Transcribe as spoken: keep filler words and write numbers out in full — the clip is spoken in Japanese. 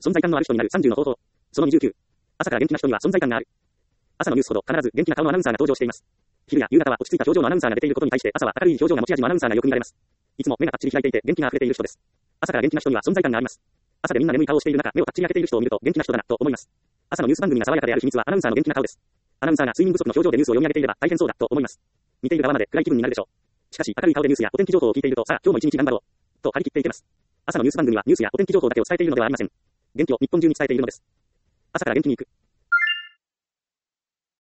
存在感のある人になるさんじゅうの方法。そのにじゅうきゅう。朝から元気な人には存在感がある。朝のニュースほど必ず元気な顔のアナウンサーが登場しています。昼や夕方は落ち着いた表情のアナウンサーが出ていることに対して、朝は明るい表情が持ち味のアナウンサーがよく見られます。いつも目がパッチリ開いていて元気が溢れている人です。朝から元気な人には存在感があります。朝でみんな眠い顔をしている中、目をパッチリ開けている人を見ると元気な人だなと思います。朝のニュース番組が爽やかである秘密はアナウンサーの元気な顔です。アナウンサーが睡眠不足の表情でニュースを読み上げていれば大変そうだと思います。見ている側まで暗い気分になるでしょう。しかし明るい顔でニュースやお天気情報を聞いていると、さあ今日も一日頑張ろうと張り切っていけます。朝のニュース番組はニュースやお天気情報だけを伝えているのではありません。元気を日本中に伝えているのです。朝から元気に行く。